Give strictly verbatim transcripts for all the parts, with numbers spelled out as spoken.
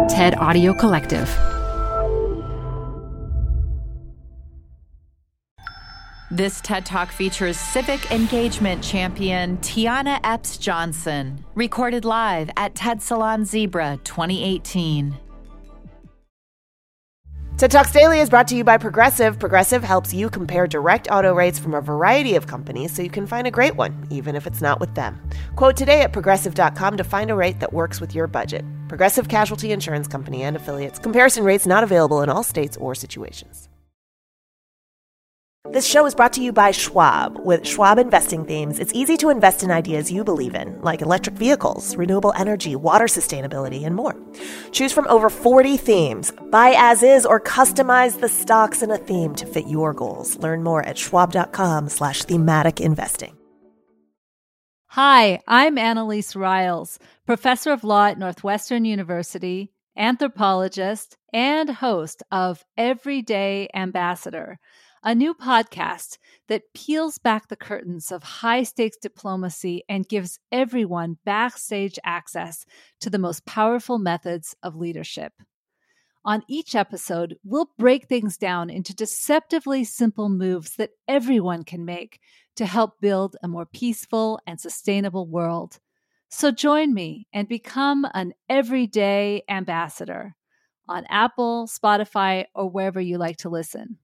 TED Audio Collective. This TED Talk features civic engagement champion Tiana Epps Johnson, recorded live at TED Salon Zebra twenty eighteen. TED Talks Daily is brought to you by Progressive. Progressive helps you compare direct auto rates from a variety of companies so you can find a great one, even if it's not with them. Quote today at progressive dot com to find a rate that works with your budget. Progressive Casualty Insurance Company and affiliates. Comparison rates not available in all states or situations. This show is brought to you by Schwab. With Schwab investing themes, it's easy to invest in ideas you believe in, like electric vehicles, renewable energy, water sustainability, and more. Choose from over forty themes. Buy as is or customize the stocks in a theme to fit your goals. Learn more at schwab.com slash thematic investing. Hi, I'm Annalise Riles, professor of law at Northwestern University, anthropologist, and host of Everyday Ambassador, a new podcast that peels back the curtains of high-stakes diplomacy and gives everyone backstage access to the most powerful methods of leadership. On each episode, we'll break things down into deceptively simple moves that everyone can make to help build a more peaceful and sustainable world. So join me and become an everyday ambassador on Apple, Spotify, or wherever you like to listen.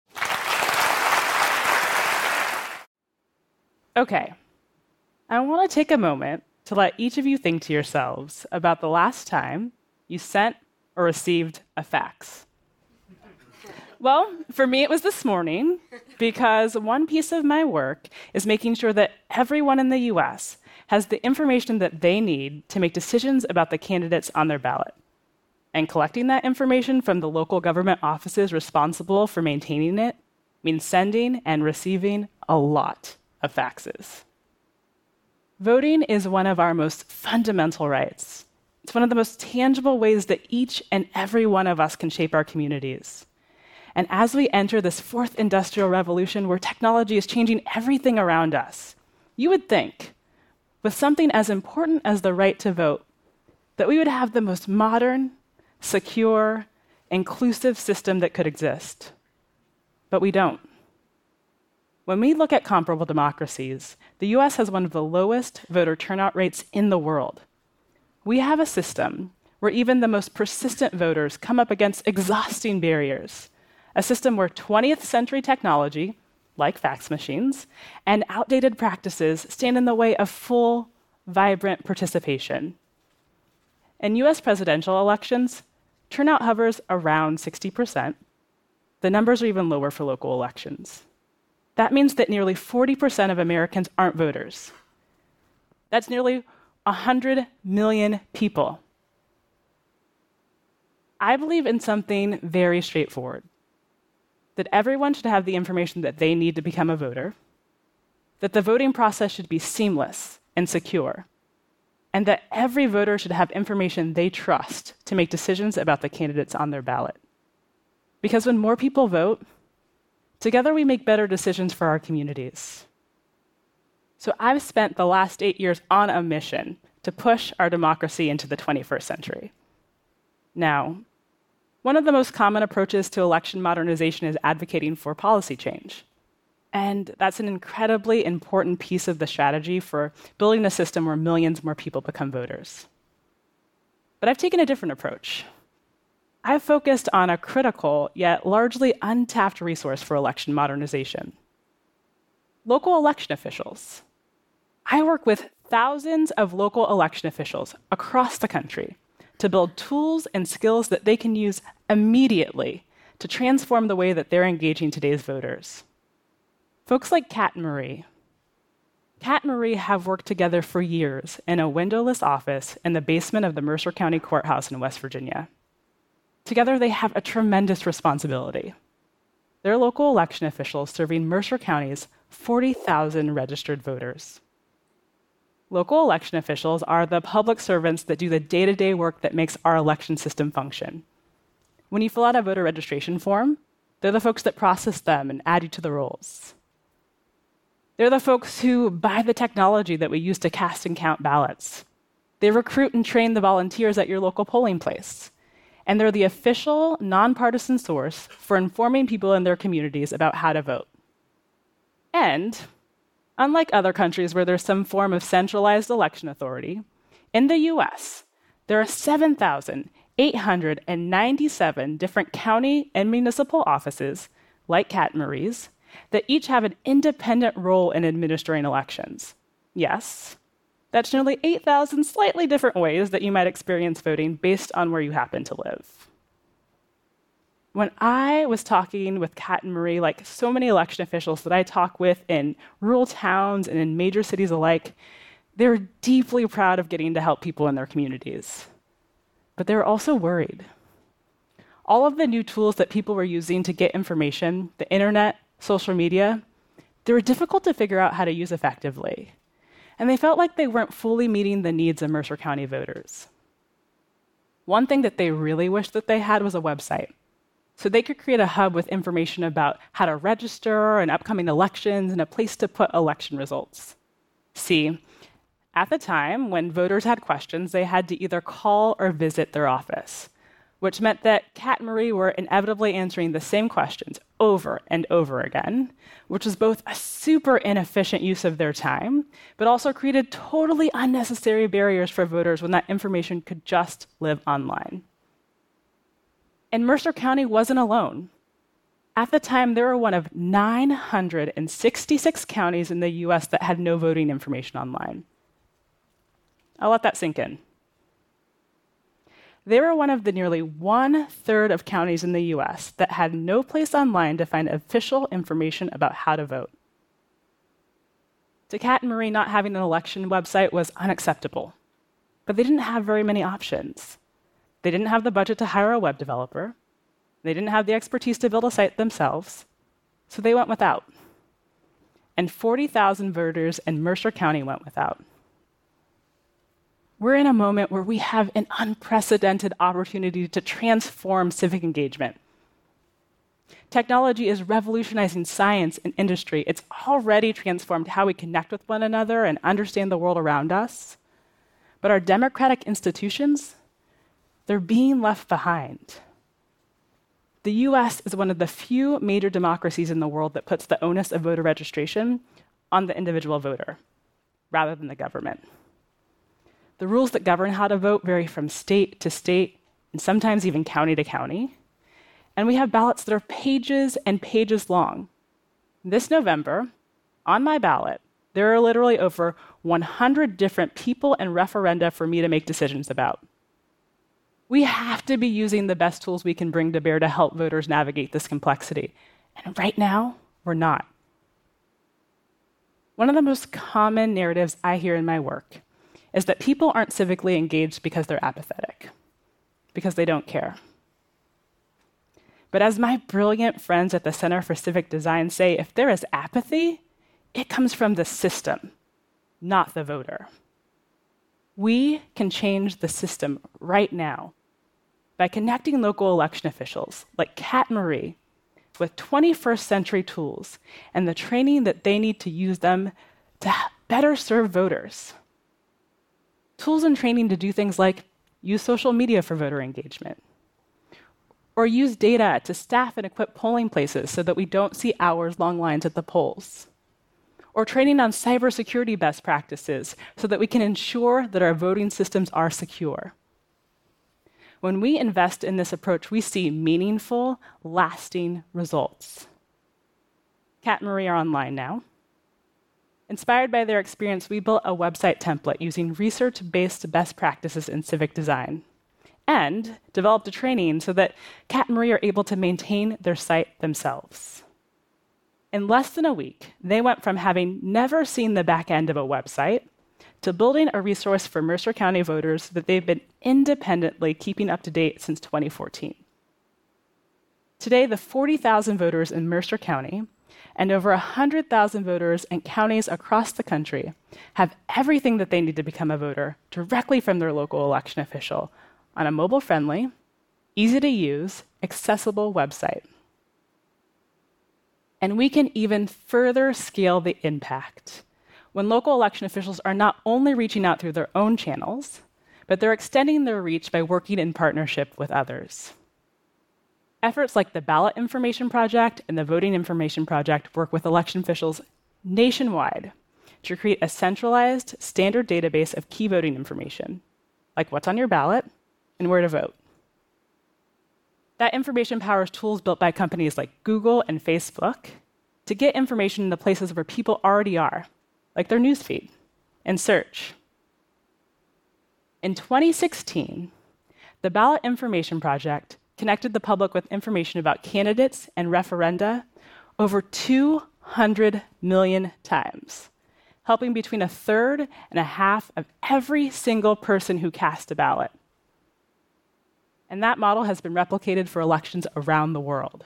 Okay, I want to take a moment to let each of you think to yourselves about the last time you sent or received a fax. Well, for me, it was this morning, because one piece of my work is making sure that everyone in the U S has the information that they need to make decisions about the candidates on their ballot. And collecting that information from the local government offices responsible for maintaining it means sending and receiving a lot of faxes. Voting is one of our most fundamental rights. It's one of the most tangible ways that each and every one of us can shape our communities. And as we enter this fourth industrial revolution where technology is changing everything around us, you would think, with something as important as the right to vote, that we would have the most modern, secure, inclusive system that could exist. But we don't. When we look at comparable democracies, the U S has one of the lowest voter turnout rates in the world. We have a system where even the most persistent voters come up against exhausting barriers, a system where twentieth century technology, like fax machines, and outdated practices stand in the way of full, vibrant participation. In U S presidential elections, turnout hovers around sixty percent. The numbers are even lower for local elections. That means that nearly forty percent of Americans aren't voters. That's nearly one hundred million people. I believe in something very straightforward, that everyone should have the information that they need to become a voter, that the voting process should be seamless and secure, and that every voter should have information they trust to make decisions about the candidates on their ballot. Because when more people vote, together we make better decisions for our communities. So I've spent the last eight years on a mission to push our democracy into the twenty-first century. Now, one of the most common approaches to election modernization is advocating for policy change. And that's an incredibly important piece of the strategy for building a system where millions more people become voters. But I've taken a different approach. I've focused on a critical, yet largely untapped resource for election modernization: local election officials. I work with thousands of local election officials across the country to build tools and skills that they can use immediately to transform the way that they're engaging today's voters. Folks like Kat and Marie. Kat and Marie have worked together for years in a windowless office in the basement of the Mercer County Courthouse in West Virginia. Together, they have a tremendous responsibility. They're local election officials serving Mercer County's forty thousand registered voters. Local election officials are the public servants that do the day-to-day work that makes our election system function. When you fill out a voter registration form, they're the folks that process them and add you to the rolls. They're the folks who buy the technology that we use to cast and count ballots. They recruit and train the volunteers at your local polling place. and they're the official, nonpartisan source for informing people in their communities about how to vote. And, unlike other countries where there's some form of centralized election authority, in the U S, there are seven thousand eight hundred ninety-seven different county and municipal offices, like Cat Marie's, that each have an independent role in administering elections. Yes, that's nearly eight thousand slightly different ways that you might experience voting based on where you happen to live. When I was talking with Cat and Marie, like so many election officials that I talk with in rural towns and in major cities alike, they were deeply proud of getting to help people in their communities. But they were also worried. All of the new tools that people were using to get information, the internet, social media, they were difficult to figure out how to use effectively. And they felt like they weren't fully meeting the needs of Mercer County voters. One thing that they really wished that they had was a website, so they could create a hub with information about how to register and upcoming elections and a place to put election results. See, at the time, when voters had questions, they had to either call or visit their office, which meant that Cat and Marie were inevitably answering the same questions over and over again, which was both a super inefficient use of their time, but also created totally unnecessary barriers for voters when that information could just live online. And Mercer County wasn't alone. At the time, there were one of nine hundred sixty-six counties in the U S that had no voting information online. I'll let that sink in. They were one of the nearly one-third of counties in the U S that had no place online to find official information about how to vote. To Cat and Marie, not having an election website was unacceptable, but they didn't have very many options. They didn't have the budget to hire a web developer. They didn't have the expertise to build a site themselves, so they went without. And forty thousand voters in Mercer County went without. We're in a moment where we have an unprecedented opportunity to transform civic engagement. Technology is revolutionizing science and industry. It's already transformed how we connect with one another and understand the world around us. But our democratic institutions, they're being left behind. The U S is one of the few major democracies in the world that puts the onus of voter registration on the individual voter, rather than the government. The rules that govern how to vote vary from state to state, and sometimes even county to county. And we have ballots that are pages and pages long. This November, on my ballot, there are literally over one hundred different people and referenda for me to make decisions about. We have to be using the best tools we can bring to bear to help voters navigate this complexity. And right now, we're not. One of the most common narratives I hear in my work is that people aren't civically engaged because they're apathetic, because they don't care. But as my brilliant friends at the Center for Civic Design say, if there is apathy, it comes from the system, not the voter. We can change the system right now by connecting local election officials like Cat Marie with twenty-first century tools and the training that they need to use them to better serve voters. Tools and training to do things like use social media for voter engagement, or use data to staff and equip polling places so that we don't see hours-long lines at the polls, or training on cybersecurity best practices so that we can ensure that our voting systems are secure. When we invest in this approach, we see meaningful, lasting results. Cat and Marie are online now. Inspired by their experience, we built a website template using research-based best practices in civic design, and developed a training so that Cat and Marie are able to maintain their site themselves. In less than a week, they went from having never seen the back end of a website to building a resource for Mercer County voters that they've been independently keeping up to date since twenty fourteen. Today, the forty thousand voters in Mercer County and over one hundred thousand voters in counties across the country have everything that they need to become a voter directly from their local election official on a mobile-friendly, easy-to-use, accessible website. And we can even further scale the impact when local election officials are not only reaching out through their own channels, but they're extending their reach by working in partnership with others. Efforts like the Ballot Information Project and the Voting Information Project work with election officials nationwide to create a centralized, standard database of key voting information, like what's on your ballot and where to vote. That information powers tools built by companies like Google and Facebook to get information in the places where people already are, like their newsfeed and search. In twenty sixteen, the Ballot Information Project connected the public with information about candidates and referenda over two hundred million times, helping between a third and a half of every single person who cast a ballot. And that model has been replicated for elections around the world.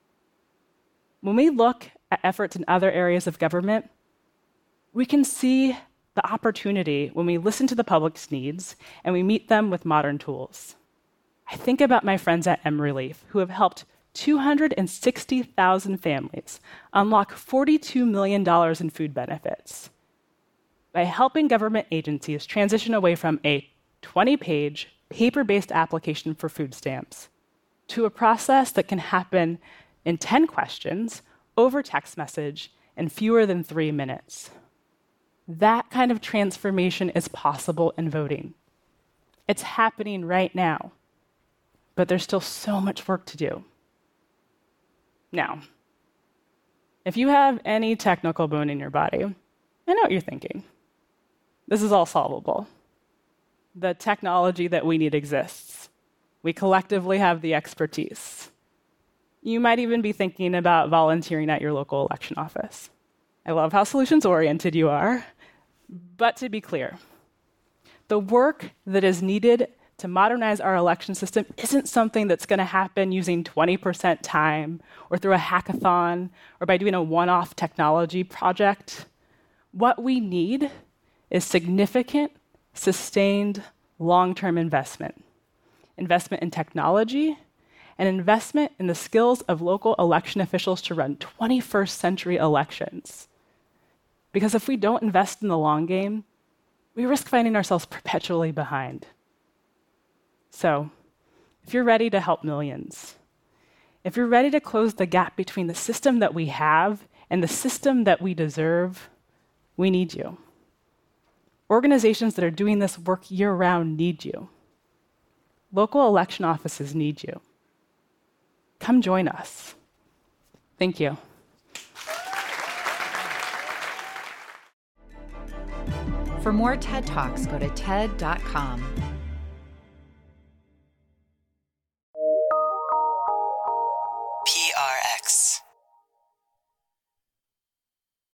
When we look at efforts in other areas of government, we can see the opportunity when we listen to the public's needs and we meet them with modern tools. I think about my friends at MRelief, who have helped two hundred sixty thousand families unlock forty-two million dollars in food benefits by helping government agencies transition away from a twenty-page, paper-based application for food stamps to a process that can happen in ten questions, over text message, in fewer than three minutes. That kind of transformation is possible in voting. It's happening right now, but there's still so much work to do. Now, if you have any technical bone in your body, I know what you're thinking. This is all solvable. The technology that we need exists. We collectively have the expertise. You might even be thinking about volunteering at your local election office. I love how solutions-oriented you are. But to be clear, the work that is needed to modernize our election system isn't something that's going to happen using twenty percent time or through a hackathon or by doing a one-off technology project. What we need is significant, sustained, long-term investment. Investment in technology and investment in the skills of local election officials to run twenty-first century elections. Because if we don't invest in the long game, we risk finding ourselves perpetually behind. So, if you're ready to help millions, if you're ready to close the gap between the system that we have and the system that we deserve, we need you. Organizations that are doing this work year-round need you. Local election offices need you. Come join us. Thank you. For more TED Talks, go to ted dot com. P R X.